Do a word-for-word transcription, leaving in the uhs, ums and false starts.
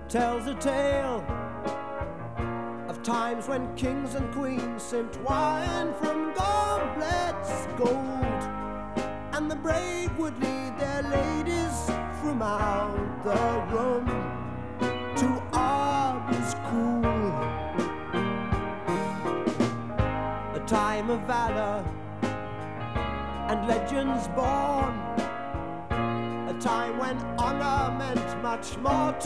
tells a tale of times when kings and queens sipped wine from goblets gold, and the brave would lead their ladies from out the room to arbors cool. A time of valor and legends born, a time when honor meant much more to